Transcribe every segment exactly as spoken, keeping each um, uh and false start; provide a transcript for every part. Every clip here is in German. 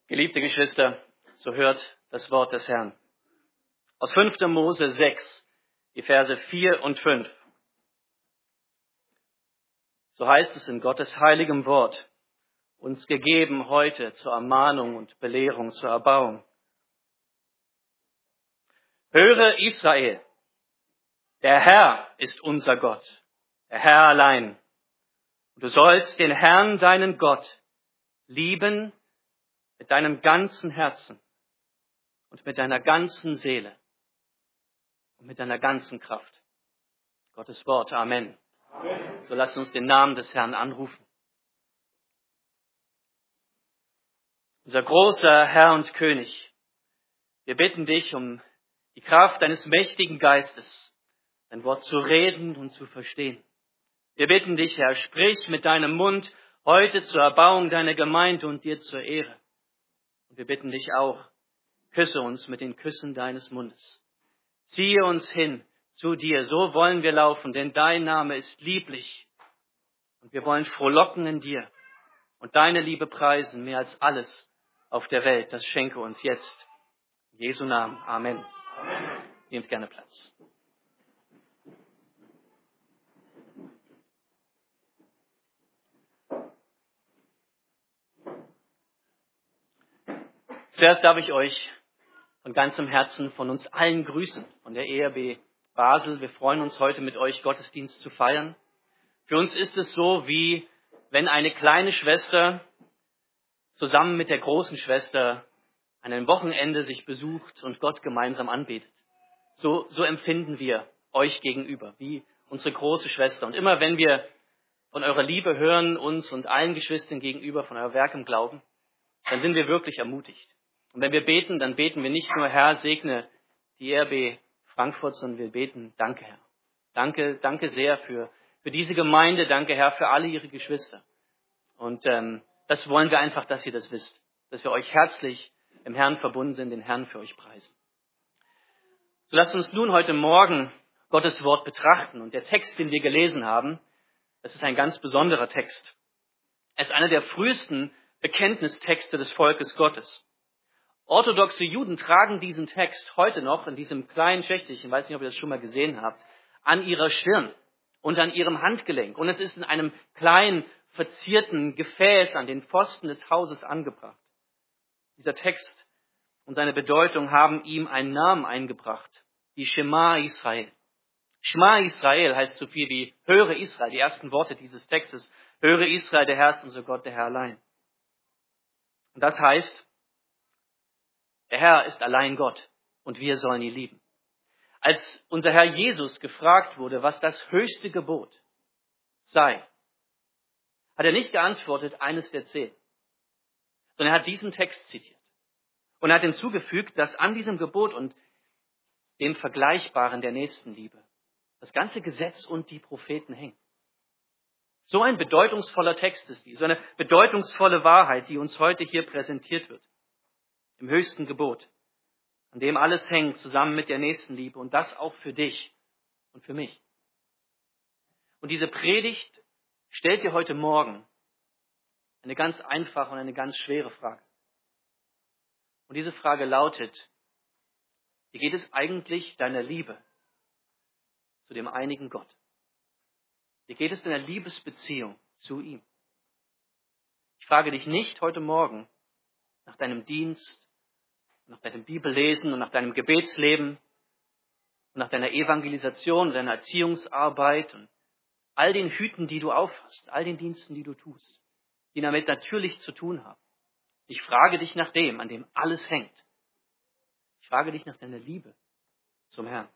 Geliebte Geschwister, so hört das Wort des Herrn. Aus fünfter Mose sechs, die Verse vier und fünf. So heißt es in Gottes heiligem Wort, uns gegeben heute zur Ermahnung und Belehrung, zur Erbauung. Höre Israel, der Herr ist unser Gott, der Herr allein. Und du sollst den Herrn, deinen Gott, lieben mit deinem ganzen Herzen und mit deiner ganzen Seele und mit deiner ganzen Kraft. Gottes Wort, Amen. Amen. So lasst uns den Namen des Herrn anrufen. Unser großer Herr und König, wir bitten dich um die Kraft deines mächtigen Geistes, dein Wort zu reden und zu verstehen. Wir bitten dich, Herr, sprich mit deinem Mund heute zur Erbauung deiner Gemeinde und dir zur Ehre. Und wir bitten dich auch, küsse uns mit den Küssen deines Mundes. Ziehe uns hin zu dir, so wollen wir laufen, denn dein Name ist lieblich. Und wir wollen frohlocken in dir und deine Liebe preisen, mehr als alles auf der Welt. Das schenke uns jetzt. In Jesu Namen. Amen. Amen. Nehmt gerne Platz. Zuerst darf ich euch von ganzem Herzen von uns allen grüßen, von der E R B Basel. Wir freuen uns heute mit euch Gottesdienst zu feiern. Für uns ist es so, wie wenn eine kleine Schwester zusammen mit der großen Schwester an einem Wochenende sich besucht und Gott gemeinsam anbetet. So, so empfinden wir euch gegenüber, wie unsere große Schwester. Und immer wenn wir von eurer Liebe hören, uns und allen Geschwistern gegenüber, von euer Werk im Glauben, dann sind wir wirklich ermutigt. Und wenn wir beten, dann beten wir nicht nur, Herr, segne die E R B Frankfurt, sondern wir beten, danke, Herr. Danke, danke sehr für, für diese Gemeinde, danke, Herr, für alle ihre Geschwister. Und ähm, das wollen wir einfach, dass ihr das wisst, dass wir euch herzlich im Herrn verbunden sind, den Herrn für euch preisen. So lasst uns nun heute Morgen Gottes Wort betrachten. Und der Text, den wir gelesen haben, das ist ein ganz besonderer Text. Er ist einer der frühesten Bekenntnistexte des Volkes Gottes. Orthodoxe Juden tragen diesen Text heute noch in diesem kleinen Schächtelchen, ich weiß nicht, ob ihr das schon mal gesehen habt, an ihrer Stirn und an ihrem Handgelenk. Und es ist in einem kleinen, verzierten Gefäß an den Pfosten des Hauses angebracht. Dieser Text und seine Bedeutung haben ihm einen Namen eingebracht, die Shema Israel. Shema Israel heißt so viel wie höre Israel, die ersten Worte dieses Textes. Höre Israel, der Herr ist unser Gott, der Herr allein. Und das heißt, der Herr ist allein Gott und wir sollen ihn lieben. Als unser Herr Jesus gefragt wurde, was das höchste Gebot sei, hat er nicht geantwortet, eines der zehn, sondern er hat diesen Text zitiert. Und er hat hinzugefügt, dass an diesem Gebot und dem Vergleichbaren der Nächstenliebe das ganze Gesetz und die Propheten hängen. So ein bedeutungsvoller Text ist dies, so eine bedeutungsvolle Wahrheit, die uns heute hier präsentiert wird. Im höchsten Gebot, an dem alles hängt, zusammen mit der Nächstenliebe und das auch für dich und für mich. Und diese Predigt stellt dir heute Morgen eine ganz einfache und eine ganz schwere Frage. Und diese Frage lautet, wie geht es eigentlich deiner Liebe zu dem einigen Gott? Wie geht es deiner Liebesbeziehung zu ihm? Ich frage dich nicht heute Morgen nach deinem Dienst, nach deinem Bibellesen und nach deinem Gebetsleben und nach deiner Evangelisation, deiner Erziehungsarbeit und all den Hüten, die du aufhast, all den Diensten, die du tust, die damit natürlich zu tun haben. Ich frage dich nach dem, an dem alles hängt. Ich frage dich nach deiner Liebe zum Herrn.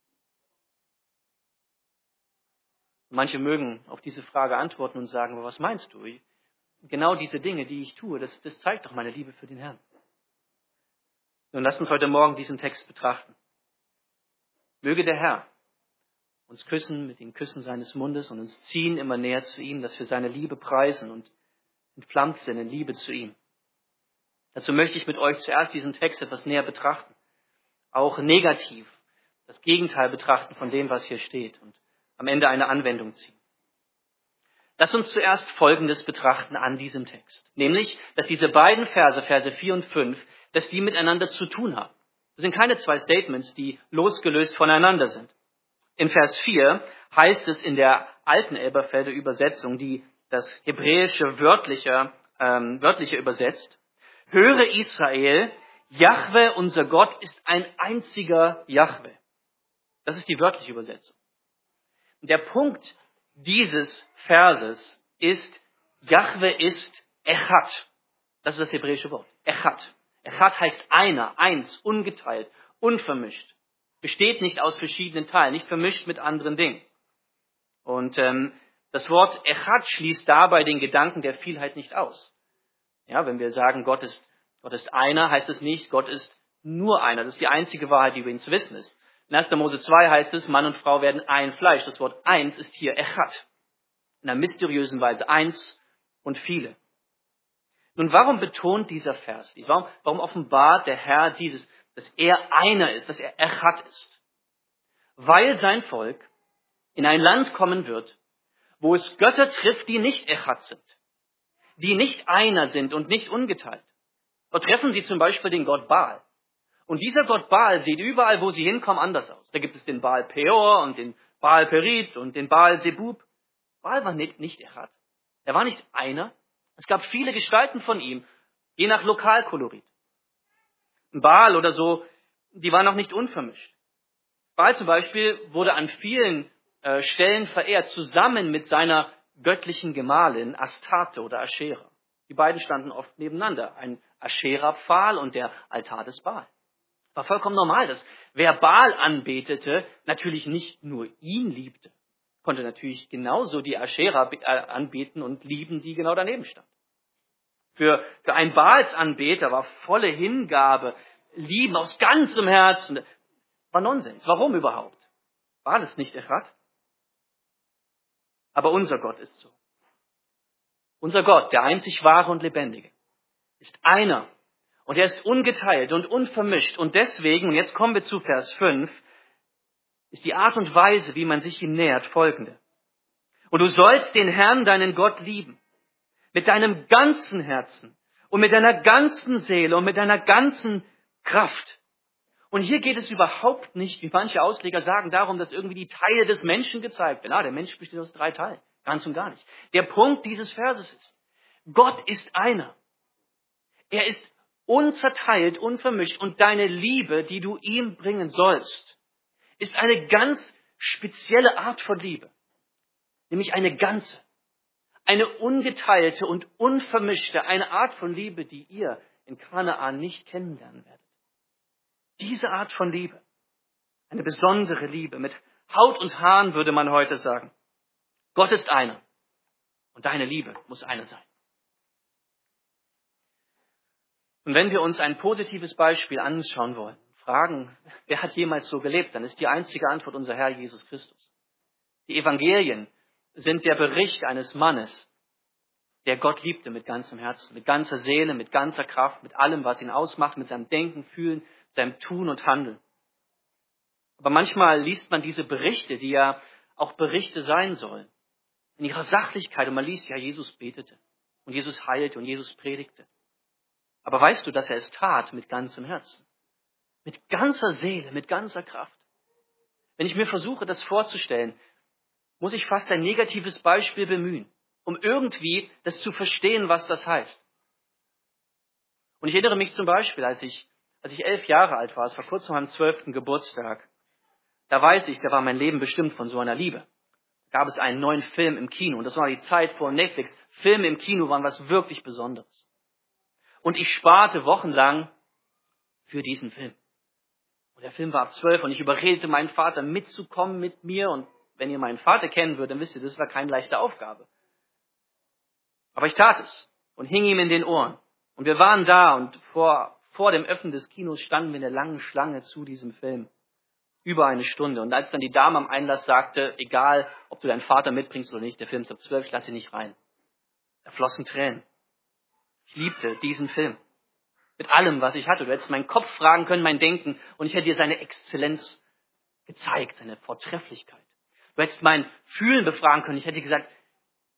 Und manche mögen auf diese Frage antworten und sagen, aber was meinst du? Genau diese Dinge, die ich tue, das, das zeigt doch meine Liebe für den Herrn. Nun lasst uns heute Morgen diesen Text betrachten. Möge der Herr uns küssen mit den Küssen seines Mundes und uns ziehen immer näher zu ihm, dass wir seine Liebe preisen und entflammt sind in Liebe zu ihm. Dazu möchte ich mit euch zuerst diesen Text etwas näher betrachten. Auch negativ, das Gegenteil betrachten von dem, was hier steht und am Ende eine Anwendung ziehen. Lass uns zuerst Folgendes betrachten an diesem Text. Nämlich, dass diese beiden Verse, Verse vier und fünf, dass die miteinander zu tun haben. Das sind keine zwei Statements, die losgelöst voneinander sind. In Vers vier heißt es in der alten Elberfelder Übersetzung, die das hebräische wörtliche, ähm, wörtliche übersetzt, höre Israel, Jahwe, unser Gott, ist ein einziger Jahwe. Das ist die wörtliche Übersetzung. Der Punkt dieses Verses ist, Jahwe ist Echad. Das ist das hebräische Wort. Echad. Echad heißt einer, eins, ungeteilt, unvermischt. Besteht nicht aus verschiedenen Teilen, nicht vermischt mit anderen Dingen. Und ähm, das Wort Echad schließt dabei den Gedanken der Vielheit nicht aus. Ja, wenn wir sagen, Gott ist, Gott ist einer, heißt es nicht, Gott ist nur einer. Das ist die einzige Wahrheit, die über ihn zu wissen ist. In erster Mose zwei heißt es, Mann und Frau werden ein Fleisch. Das Wort eins ist hier Echad. In einer mysteriösen Weise eins und viele. Nun, warum betont dieser Vers dies? Warum, warum offenbart der Herr dieses, dass er einer ist, dass er Echad ist? Weil sein Volk in ein Land kommen wird, wo es Götter trifft, die nicht Echad sind, die nicht einer sind und nicht ungeteilt. Dort treffen sie zum Beispiel den Gott Baal. Und dieser Gott Baal sieht überall, wo sie hinkommen, anders aus. Da gibt es den Baal Peor und den Baal Perit und den Baal Zebub. Baal war nicht, nicht Echad. Er war nicht einer. Es gab viele Gestalten von ihm, je nach Lokalkolorit. Baal oder so, die waren auch nicht unvermischt. Baal zum Beispiel wurde an vielen äh, Stellen verehrt, zusammen mit seiner göttlichen Gemahlin Astarte oder Aschera. Die beiden standen oft nebeneinander, ein Aschera-Pfahl und der Altar des Baal. War vollkommen normal, dass wer Baal anbetete, natürlich nicht nur ihn liebte, konnte natürlich genauso die Aschera anbeten und lieben, die genau daneben stand. Für, für einen Baalsanbeter war volle Hingabe, Lieben aus ganzem Herzen, war Nonsens. Warum überhaupt? Baal ist nicht Echad. Aber unser Gott ist so. Unser Gott, der einzig wahre und lebendige, ist einer. Und er ist ungeteilt und unvermischt. Und deswegen, und jetzt kommen wir zu Vers fünf, ist die Art und Weise, wie man sich ihm nähert, folgende. Und du sollst den Herrn, deinen Gott, lieben. Mit deinem ganzen Herzen und mit deiner ganzen Seele und mit deiner ganzen Kraft. Und hier geht es überhaupt nicht, wie manche Ausleger sagen, darum, dass irgendwie die Teile des Menschen gezeigt werden. Ah, der Mensch besteht aus drei Teilen. Ganz und gar nicht. Der Punkt dieses Verses ist, Gott ist einer. Er ist unzerteilt, unvermischt. Und deine Liebe, die du ihm bringen sollst, ist eine ganz spezielle Art von Liebe. Nämlich eine ganze, eine ungeteilte und unvermischte, eine Art von Liebe, die ihr in Kanaan nicht kennenlernen werdet. Diese Art von Liebe, eine besondere Liebe, mit Haut und Haaren würde man heute sagen. Gott ist einer und deine Liebe muss eine sein. Und wenn wir uns ein positives Beispiel anschauen wollen, fragen, wer hat jemals so gelebt, dann ist die einzige Antwort unser Herr Jesus Christus. Die Evangelien sind der Bericht eines Mannes, der Gott liebte mit ganzem Herzen, mit ganzer Seele, mit ganzer Kraft, mit allem, was ihn ausmacht, mit seinem Denken, Fühlen, seinem Tun und Handeln. Aber manchmal liest man diese Berichte, die ja auch Berichte sein sollen, in ihrer Sachlichkeit. Und man liest, ja, Jesus betete und Jesus heilte und Jesus predigte. Aber weißt du, dass er es tat mit ganzem Herzen, mit ganzer Seele, mit ganzer Kraft? Wenn ich mir versuche, das vorzustellen, muss ich fast ein negatives Beispiel bemühen, um irgendwie das zu verstehen, was das heißt. Und ich erinnere mich zum Beispiel, als ich, als ich elf Jahre alt war, es war kurz vor meinem zwölften Geburtstag, da weiß ich, da war mein Leben bestimmt von so einer Liebe. Da gab es einen neuen Film im Kino und das war die Zeit vor Netflix. Filme im Kino waren was wirklich Besonderes. Und ich sparte wochenlang für diesen Film. Und der Film war ab zwölf und ich überredete meinen Vater mitzukommen mit mir. Und wenn ihr meinen Vater kennen würdet, dann wisst ihr, das war keine leichte Aufgabe. Aber ich tat es und hing ihm in den Ohren. Und wir waren da und vor, vor dem Öffnen des Kinos standen wir in der langen Schlange zu diesem Film. Über eine Stunde. Und als dann die Dame am Einlass sagte, egal, ob du deinen Vater mitbringst oder nicht, der Film ist ab zwölf, ich lasse ihn nicht rein. Da flossen Tränen. Ich liebte diesen Film. Mit allem, was ich hatte. Du hättest meinen Kopf fragen können, mein Denken, und ich hätte dir seine Exzellenz gezeigt, seine Vortrefflichkeit. Du hättest mein Fühlen befragen können. Ich hätte gesagt,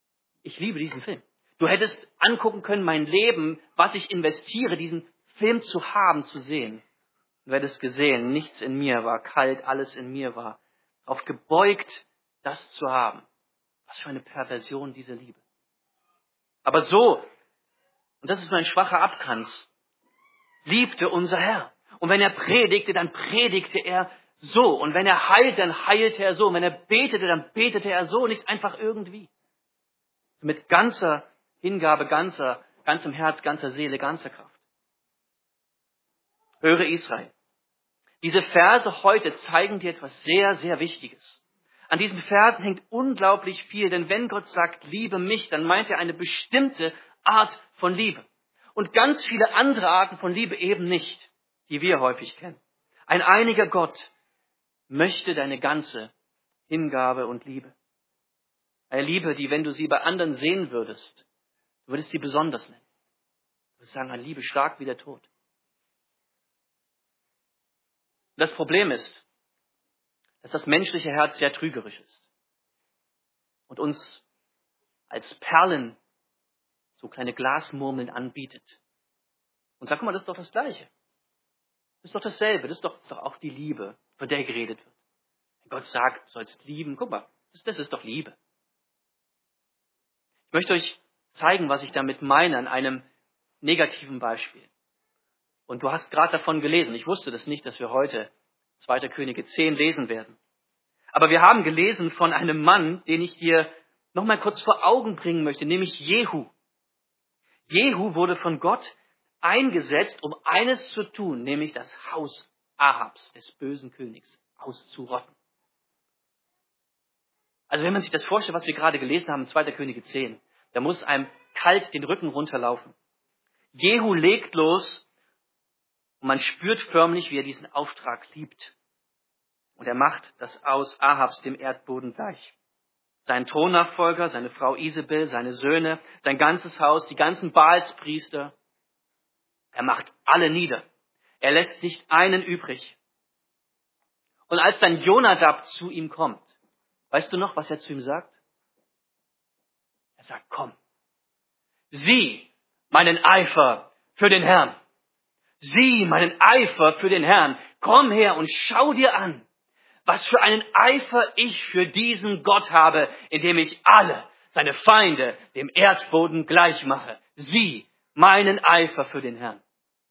Ich liebe diesen Film. Du hättest angucken können, mein Leben, was ich investiere, diesen Film zu haben, zu sehen. Du hättest gesehen, nichts in mir war kalt, alles in mir war darauf gebeugt, das zu haben. Was für eine Perversion dieser Liebe. Aber so, und das ist nur ein schwacher Abkanz, liebte unser Herr. Und wenn er predigte, dann predigte er so. Und wenn er heilt, dann heilte er so. Und wenn er betete, dann betete er so, nicht einfach irgendwie. Mit ganzer Hingabe, ganzer, ganzem Herz, ganzer Seele, ganzer Kraft. Höre Israel. Diese Verse heute zeigen dir etwas sehr, sehr Wichtiges. An diesen Versen hängt unglaublich viel, denn wenn Gott sagt, liebe mich, dann meint er eine bestimmte Art von Liebe. Und ganz viele andere Arten von Liebe eben nicht, die wir häufig kennen. Ein einiger Gott möchte deine ganze Hingabe und Liebe. Eine Liebe, die, wenn du sie bei anderen sehen würdest, du würdest sie besonders nennen. Du würdest sagen, eine Liebe stark wie der Tod. Das Problem ist, dass das menschliche Herz sehr trügerisch ist und uns als Perlen so kleine Glasmurmeln anbietet. Und sag mal, das ist doch das Gleiche. Das ist doch dasselbe. Das ist doch, das ist doch auch die Liebe, von der geredet wird. Wenn Gott sagt, du sollst lieben, guck mal, das, das ist doch Liebe. Ich möchte euch zeigen, was ich damit meine, an einem negativen Beispiel. Und du hast gerade davon gelesen. Ich wusste das nicht, dass wir heute zweiter Könige zehn lesen werden. Aber wir haben gelesen von einem Mann, den ich dir noch mal kurz vor Augen bringen möchte, nämlich Jehu. Jehu wurde von Gott eingesetzt, um eines zu tun, nämlich das Haus Ahabs, des bösen Königs, auszurotten. Also wenn man sich das vorstellt, was wir gerade gelesen haben in zweiter Könige zehn, da muss einem kalt den Rücken runterlaufen. Jehu legt los und man spürt förmlich, wie er diesen Auftrag liebt. Und er macht das Haus Ahabs dem Erdboden gleich. Sein Thronnachfolger, seine Frau Isabel, seine Söhne, sein ganzes Haus, die ganzen Baalspriester. Er macht alle nieder. Er lässt nicht einen übrig. Und als dann Jonadab zu ihm kommt, weißt du noch, was er zu ihm sagt? Er sagt, komm, sieh meinen Eifer für den Herrn. Sieh meinen Eifer für den Herrn. Komm her und schau dir an, was für einen Eifer ich für diesen Gott habe, indem ich alle seine Feinde dem Erdboden gleich mache. Sieh meinen Eifer für den Herrn.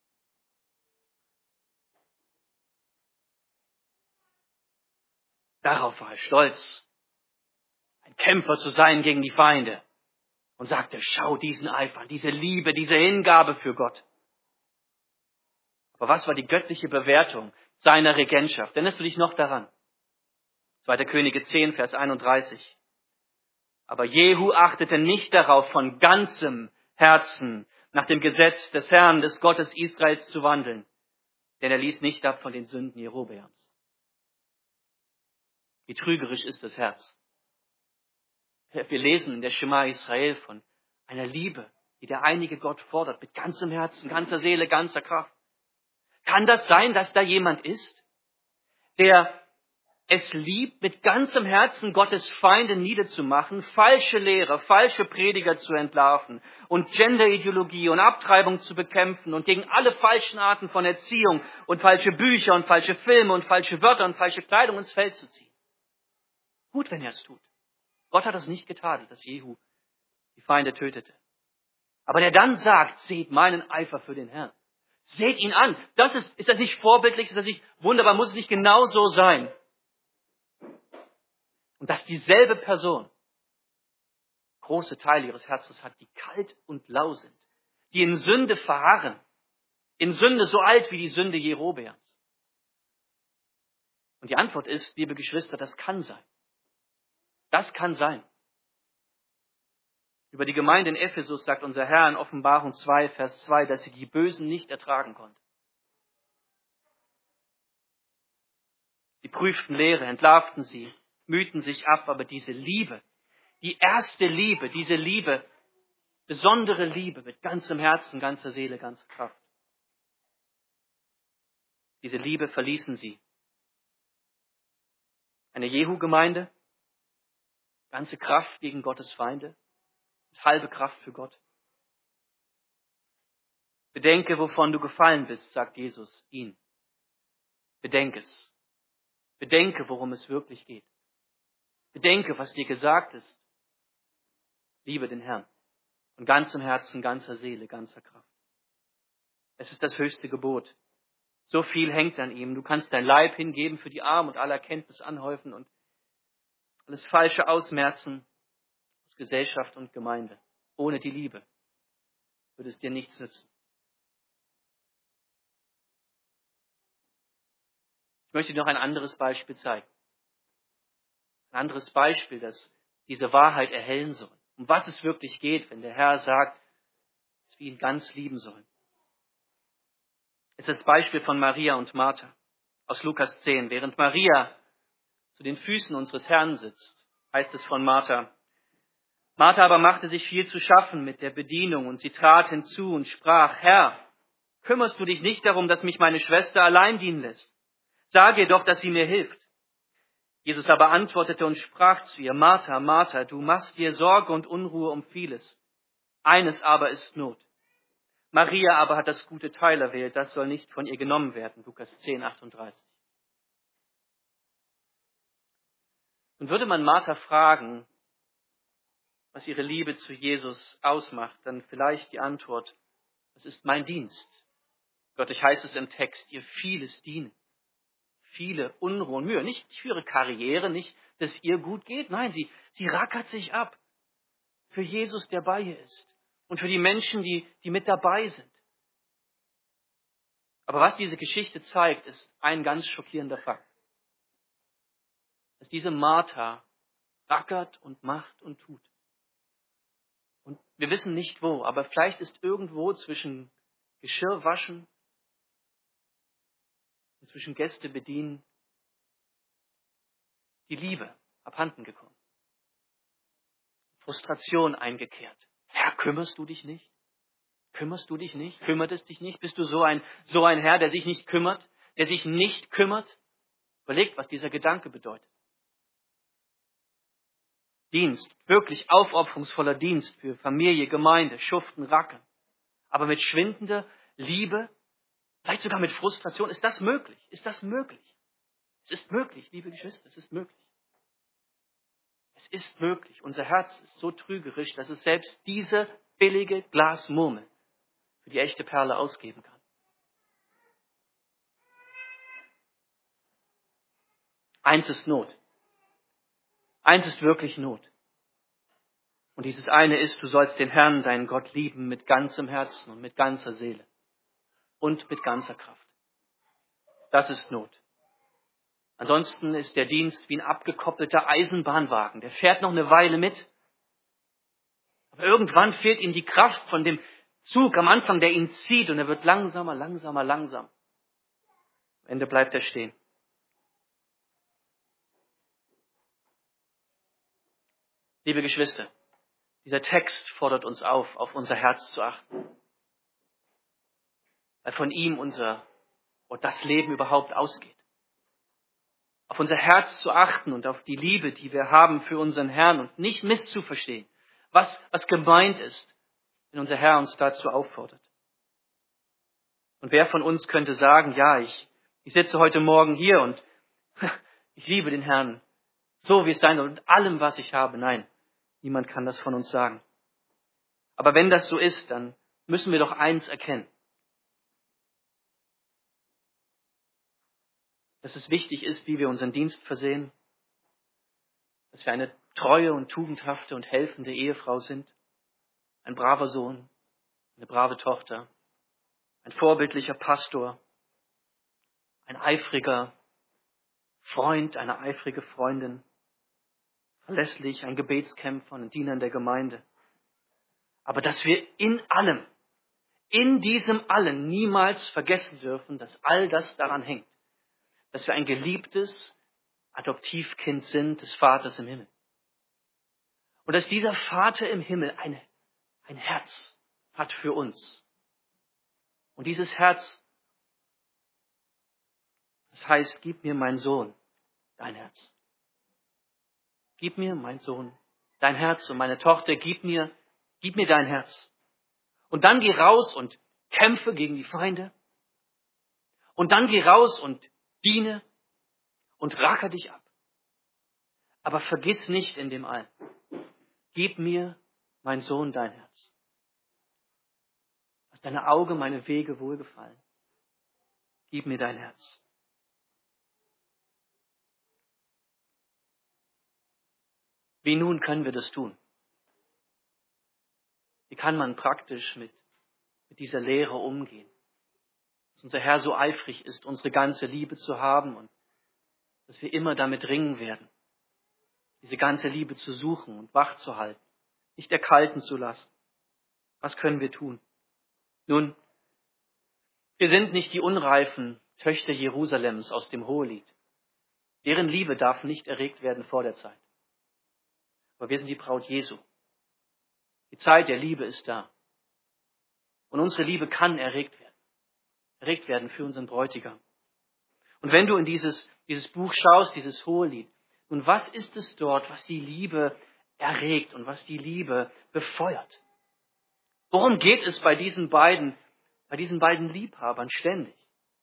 Darauf war er stolz, ein Kämpfer zu sein gegen die Feinde. Und sagte, schau diesen Eifer an, diese Liebe, diese Hingabe für Gott. Aber was war die göttliche Bewertung seiner Regentschaft? Erinnerst du dich noch daran? zweiter Könige zehn, Vers einunddreißig. Aber Jehu achtete nicht darauf, von ganzem Herzen nach dem Gesetz des Herrn, des Gottes Israels zu wandeln. Denn er ließ nicht ab von den Sünden Jerobeams. Wie trügerisch ist das Herz. Wir lesen in der Schema Israel von einer Liebe, die der einige Gott fordert, mit ganzem Herzen, ganzer Seele, ganzer Kraft. Kann das sein, dass da jemand ist, der es liebt, mit ganzem Herzen Gottes Feinde niederzumachen, falsche Lehre, falsche Prediger zu entlarven und Genderideologie und Abtreibung zu bekämpfen und gegen alle falschen Arten von Erziehung und falsche Bücher und falsche Filme und falsche Wörter und falsche Kleidung ins Feld zu ziehen? Gut, wenn er es tut. Gott hat es nicht getadelt, dass Jehu die Feinde tötete. Aber der dann sagt, seht meinen Eifer für den Herrn. Seht ihn an. Das ist, ist das nicht vorbildlich? Ist das nicht wunderbar? Muss es nicht genau so sein? Und dass dieselbe Person große Teile ihres Herzens hat, die kalt und lau sind, die in Sünde verharren, in Sünde so alt wie die Sünde Jerobeams. Und die Antwort ist, liebe Geschwister, das kann sein. Das kann sein. Über die Gemeinde in Ephesus sagt unser Herr in Offenbarung zwei, Vers zwei, dass sie die Bösen nicht ertragen konnte. Sie prüften Lehre, entlarvten sie, mühten sich ab, aber diese Liebe, die erste Liebe, diese Liebe, besondere Liebe mit ganzem Herzen, ganzer Seele, ganzer Kraft, diese Liebe verließen sie. Eine Jehu-Gemeinde, ganze Kraft gegen Gottes Feinde. und halbe Kraft für Gott. Bedenke, wovon du gefallen bist, sagt Jesus ihn. Bedenke es. Bedenke, worum es wirklich geht. Bedenke, was dir gesagt ist. Liebe den Herrn. Von ganzem Herzen, ganzer Seele, ganzer Kraft. Es ist das höchste Gebot. So viel hängt an ihm. Du kannst dein Leib hingeben für die Armen und alle Erkenntnis anhäufen und alles Falsche ausmerzen aus Gesellschaft und Gemeinde. Ohne die Liebe würde es dir nichts nützen. Ich möchte dir noch ein anderes Beispiel zeigen. Ein anderes Beispiel, das diese Wahrheit erhellen soll. Um was es wirklich geht, wenn der Herr sagt, dass wir ihn ganz lieben sollen. Es ist das Beispiel von Maria und Martha aus Lukas zehn. Während Maria zu den Füßen unseres Herrn sitzt, heißt es von Martha. Martha aber machte sich viel zu schaffen mit der Bedienung und sie trat hinzu und sprach, Herr, kümmerst du dich nicht darum, dass mich meine Schwester allein dienen lässt? Sage ihr doch, dass sie mir hilft. Jesus aber antwortete und sprach zu ihr, Martha, Martha, du machst dir Sorge und Unruhe um vieles. Eines aber ist Not. Maria aber hat das gute Teil erwählt, das soll nicht von ihr genommen werden. Lukas zehn, achtunddreißig. Und würde man Martha fragen, was ihre Liebe zu Jesus ausmacht, dann vielleicht die Antwort, das ist mein Dienst. Wörtlich heißt es im Text, ihr vieles dienen. Viele Unruhe und Mühe. Nicht für ihre Karriere, nicht, dass ihr gut geht. Nein, sie, sie rackert sich ab. Für Jesus, der bei ihr ist. Und für die Menschen, die, die mit dabei sind. Aber was diese Geschichte zeigt, ist ein ganz schockierender Fakt. Dass diese Martha rackert und macht und tut. Und wir wissen nicht wo, aber vielleicht ist irgendwo zwischen Geschirr waschen und zwischen Gäste bedienen die Liebe abhanden gekommen. Frustration eingekehrt. Herr, kümmerst du dich nicht? Kümmerst du dich nicht? Kümmert es dich nicht? Bist du so ein, so ein Herr, der sich nicht kümmert? Der sich nicht kümmert? Überlegt, was dieser Gedanke bedeutet. Dienst, wirklich aufopferungsvoller Dienst für Familie, Gemeinde, Schuften, Rackern. Aber mit schwindender Liebe, vielleicht sogar mit Frustration. Ist das möglich? Ist das möglich? Es ist möglich, liebe Geschwister, es ist möglich. Es ist möglich. Unser Herz ist so trügerisch, dass es selbst diese billige Glasmurmel für die echte Perle ausgeben kann. Eins ist Not. Eins ist wirklich Not. Und dieses eine ist, du sollst den Herrn, deinen Gott, lieben mit ganzem Herzen und mit ganzer Seele und mit ganzer Kraft. Das ist Not. Ansonsten ist der Dienst wie ein abgekoppelter Eisenbahnwagen. Der fährt noch eine Weile mit. Aber irgendwann fehlt ihm die Kraft von dem Zug am Anfang, der ihn zieht. Und er wird langsamer, langsamer, langsam. Am Ende bleibt er stehen. Liebe Geschwister, dieser Text fordert uns auf, auf unser Herz zu achten. Weil von ihm unser, und das Leben überhaupt ausgeht. Auf unser Herz zu achten und auf die Liebe, die wir haben für unseren Herrn und nicht misszuverstehen, was, was gemeint ist, wenn unser Herr uns dazu auffordert. Und wer von uns könnte sagen, ja, ich, ich sitze heute Morgen hier und ich liebe den Herrn, so wie es sein soll, mit allem, was ich habe. Nein, niemand kann das von uns sagen. Aber wenn das so ist, dann müssen wir doch eins erkennen. Dass es wichtig ist, wie wir unseren Dienst versehen, dass wir eine treue und tugendhafte und helfende Ehefrau sind, ein braver Sohn, eine brave Tochter, ein vorbildlicher Pastor, ein eifriger Freund, eine eifrige Freundin, verlässlich, ein Gebetskämpfer, ein Diener in der Gemeinde. Aber dass wir in allem, in diesem Allen niemals vergessen dürfen, dass all das daran hängt, dass wir ein geliebtes Adoptivkind sind des Vaters im Himmel. Und dass dieser Vater im Himmel ein, ein Herz hat für uns. Und dieses Herz, das heißt, gib mir, mein Sohn, dein Herz. Gib mir, mein Sohn, dein Herz und meine Tochter, gib mir Gib mir dein Herz. Und dann geh raus und kämpfe gegen die Feinde. Und dann geh raus und diene und racker dich ab. Aber vergiss nicht in dem Allen. Gib mir, mein Sohn, dein Herz. Lass deine Augen meine Wege wohlgefallen. Gib mir dein Herz. Wie nun können wir das tun? Wie kann man praktisch mit, mit dieser Lehre umgehen? Dass unser Herr so eifrig ist, unsere ganze Liebe zu haben und dass wir immer damit ringen werden, diese ganze Liebe zu suchen und wach zu halten, nicht erkalten zu lassen. Was können wir tun? Nun, wir sind nicht die unreifen Töchter Jerusalems aus dem Hohelied. Deren Liebe darf nicht erregt werden vor der Zeit. Aber wir sind die Braut Jesu. Die Zeit der Liebe ist da. Und unsere Liebe kann erregt werden. Erregt werden für unseren Bräutigam. Und wenn du in dieses, dieses Buch schaust, dieses Hohelied, nun was ist es dort, was die Liebe erregt und was die Liebe befeuert? Worum geht es bei diesen beiden, bei diesen beiden Liebhabern ständig?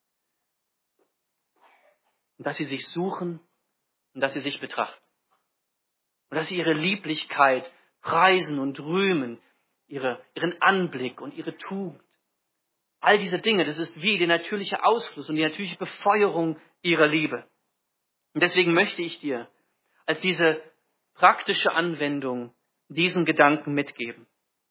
Und dass sie sich suchen und dass sie sich betrachten. Und dass sie ihre Lieblichkeit preisen und rühmen, ihre, ihren Anblick und ihre Tugend. All diese Dinge, das ist wie der natürliche Ausfluss und die natürliche Befeuerung ihrer Liebe. Und deswegen möchte ich dir als diese praktische Anwendung diesen Gedanken mitgeben.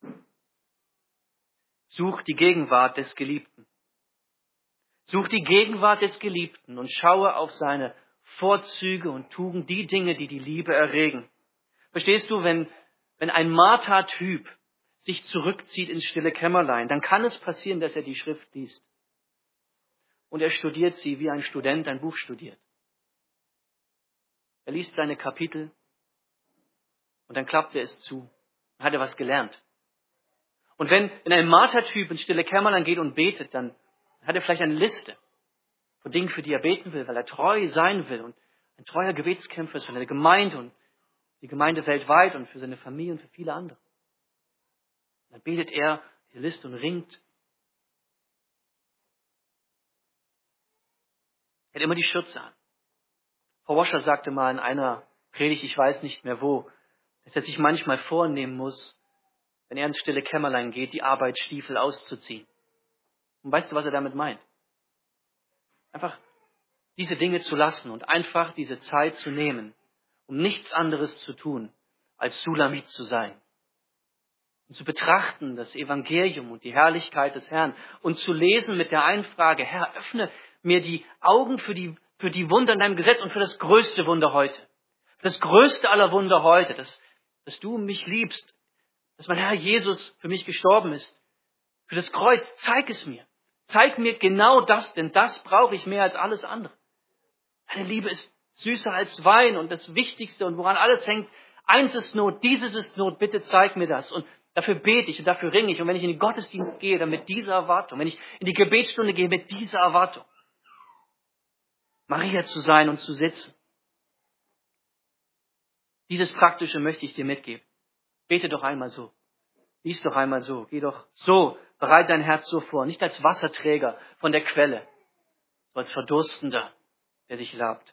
Such die Gegenwart des Geliebten. Such die Gegenwart des Geliebten und schaue auf seine Vorzüge und Tugend, die Dinge, die die Liebe erregen. Verstehst du, wenn, wenn ein Martha-Typ sich zurückzieht ins stille Kämmerlein, dann kann es passieren, dass er die Schrift liest. Und er studiert sie, wie ein Student ein Buch studiert. Er liest seine Kapitel und dann klappt er es zu. Dann hat er was gelernt. Und wenn, wenn ein Martha-Typ ins stille Kämmerlein geht und betet, dann hat er vielleicht eine Liste von Dingen, für die er beten will, weil er treu sein will und ein treuer Gebetskämpfer ist für eine Gemeinde und die Gemeinde weltweit und für seine Familie und für viele andere. Und dann betet er diese Liste und ringt. Er hat immer die Schürze an. Frau Wascher sagte mal in einer Predigt, ich weiß nicht mehr wo, dass er sich manchmal vornehmen muss, wenn er ins stille Kämmerlein geht, die Arbeitsstiefel auszuziehen. Und weißt du, was er damit meint? Einfach diese Dinge zu lassen und einfach diese Zeit zu nehmen, um nichts anderes zu tun, als Sulamit zu sein. Und zu betrachten das Evangelium und die Herrlichkeit des Herrn und zu lesen mit der Einfrage, Herr, öffne mir die Augen für die, für die Wunder in deinem Gesetz und für das größte Wunder heute. Für das größte aller Wunder heute, dass, dass du mich liebst, dass mein Herr Jesus für mich gestorben ist. Für das Kreuz, zeig es mir. Zeig mir genau das, denn das brauche ich mehr als alles andere. Deine Liebe ist süßer als Wein und das Wichtigste und woran alles hängt. Eins ist Not, dieses ist Not, bitte zeig mir das. Und dafür bete ich und dafür ringe ich. Und wenn ich in den Gottesdienst gehe, dann mit dieser Erwartung. Wenn ich in die Gebetsstunde gehe, mit dieser Erwartung. Maria zu sein und zu sitzen. Dieses Praktische möchte ich dir mitgeben. Bete doch einmal so. Lies doch einmal so. Geh doch so. Bereite dein Herz so vor. Nicht als Wasserträger von der Quelle, sondern als Verdurstender, der sich labt.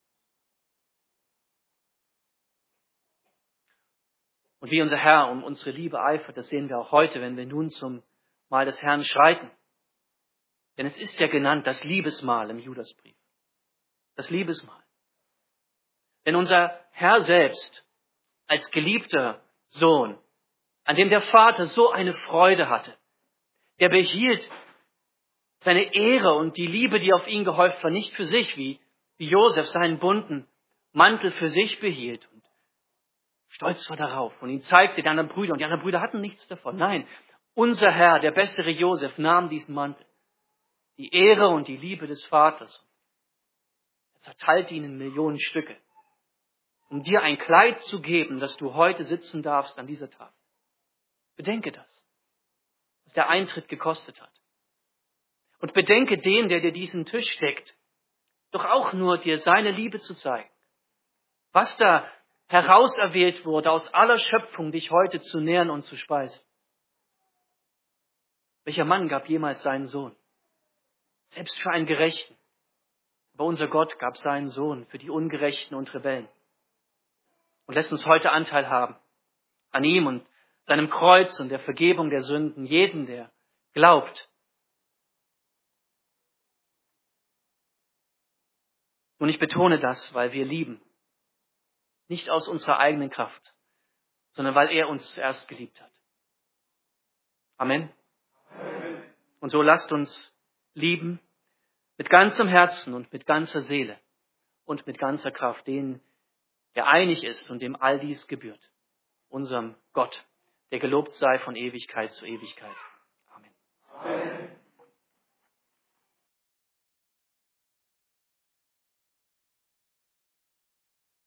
Und wie unser Herr um unsere Liebe eifert, das sehen wir auch heute, wenn wir nun zum Mahl des Herrn schreiten. Denn es ist ja genannt das Liebesmahl im Judasbrief. Das Liebesmahl. Denn unser Herr selbst als geliebter Sohn, an dem der Vater so eine Freude hatte, der behielt seine Ehre und die Liebe, die auf ihn gehäuft war, nicht für sich, wie, wie Josef seinen bunten Mantel für sich behielt und stolz war darauf und ihn zeigte den anderen Brüdern und die anderen Brüder hatten nichts davon. Nein, unser Herr, der bessere Josef, nahm diesen Mantel, die Ehre und die Liebe des Vaters, er zerteilte ihn in Millionen Stücke, um dir ein Kleid zu geben, dass du heute sitzen darfst an dieser Tafel. Bedenke das, was der Eintritt gekostet hat. Und bedenke den, der dir diesen Tisch deckt, doch auch nur dir seine Liebe zu zeigen. Was da herauserwählt wurde, aus aller Schöpfung dich heute zu nähren und zu speisen. Welcher Mann gab jemals seinen Sohn? Selbst für einen Gerechten. Aber unser Gott gab seinen Sohn für die Ungerechten und Rebellen. Und lässt uns heute Anteil haben an ihm und seinem Kreuz und der Vergebung der Sünden, jeden, der glaubt. Und ich betone das, weil wir lieben. Nicht aus unserer eigenen Kraft, sondern weil er uns zuerst geliebt hat. Amen. Amen. Und so lasst uns lieben mit ganzem Herzen und mit ganzer Seele und mit ganzer Kraft, den, der einig ist und dem all dies gebührt. Unserem Gott, der gelobt sei von Ewigkeit zu Ewigkeit. Amen. Amen.